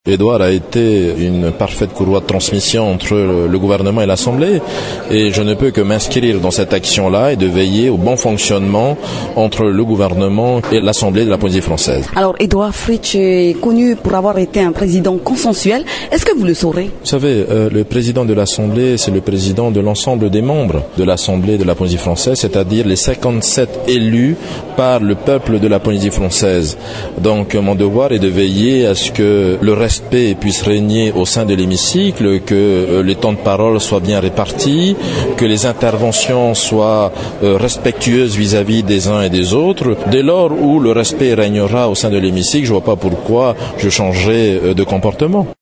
Édouard a été une parfaite courroie de transmission entre le gouvernement et l'Assemblée et je ne peux que m'inscrire dans cette action-là et de veiller au bon fonctionnement entre le gouvernement et l'Assemblée de la Polynésie française. Alors Édouard Fritsch est connu pour avoir été un président consensuel. Est-ce que vous le saurez? Vous savez, le président de l'Assemblée, c'est le président de l'ensemble des membres de l'Assemblée de la Polynésie française, c'est-à-dire les 57 élus par le peuple de la Polynésie française. Donc mon devoir est de veiller à ce que le respect puisse régner au sein de l'hémicycle, que les temps de parole soient bien répartis, que les interventions soient respectueuses vis-à-vis des uns et des autres. Dès lors où le respect régnera au sein de l'hémicycle, je ne vois pas pourquoi je changerais de comportement.